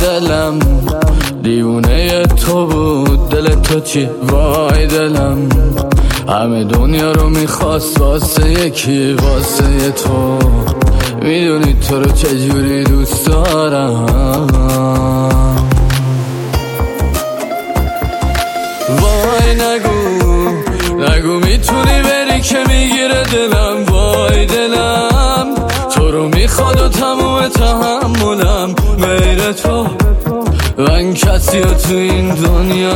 دلم دیوونه تو بود، دل تو چی وای دلم همه دنیا رو میخواست واسه یکی، واسه تو میدونی تو رو چجوری دوست دارم. وای نگو میتونی بری که میگیره دلم، وای دلم تو رو میخواد و تموم تحملم غیر تو، من کسی رو تو این دنیا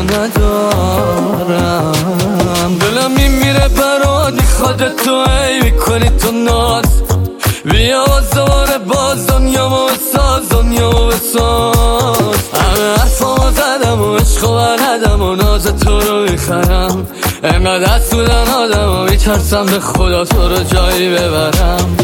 ندارم. دلم میمیره برات میخواد تو، ای میکنی تو ناز، بیا دوباره باز دنیامو بساز، دنیامو بساز. همه حرفامو زدم و عشق و بلدم و ناز تو رو میخرم، انقدر دست بودن آدم و میترسم به خدا تو رو جایی ببرم.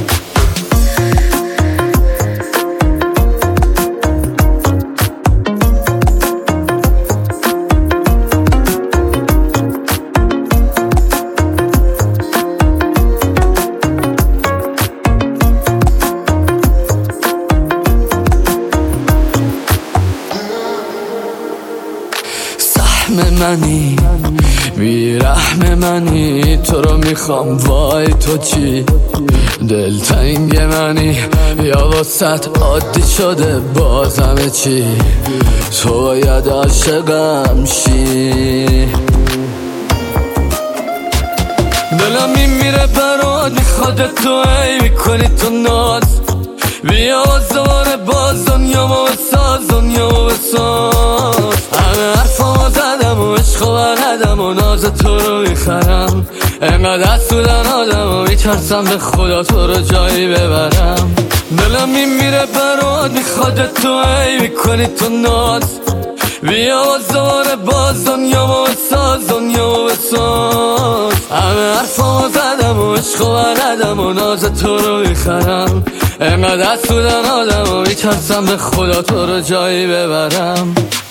منی بیرحم منی، تو رو میخوام وای تو چی دلتنگ منی، یا واسط عادی شده بازم چی، تو باید عاشقم شی. دلم میمیره برات میخواد تو، ای میکنی تو ناز، بیا دوباره باز دنیامو بساز، دنیامو بساز. همه حرفامو زدم و عشق و بلدم و ناز تو رو میخرم، انقدر دست بودن آدم و میترسم به خدا تو رو جایی ببرم. دلم میمیره برات میخواد تو، ای میکنی تو ناز، بیا دوباره باز دنیامو بساز، دنیامو بساز. همه حرفامو زدم و عشق و بلدم و ناز تو رو میخرم، انقدر دست بودن آدم و میترسم به خدا تو رو جایی ببرم.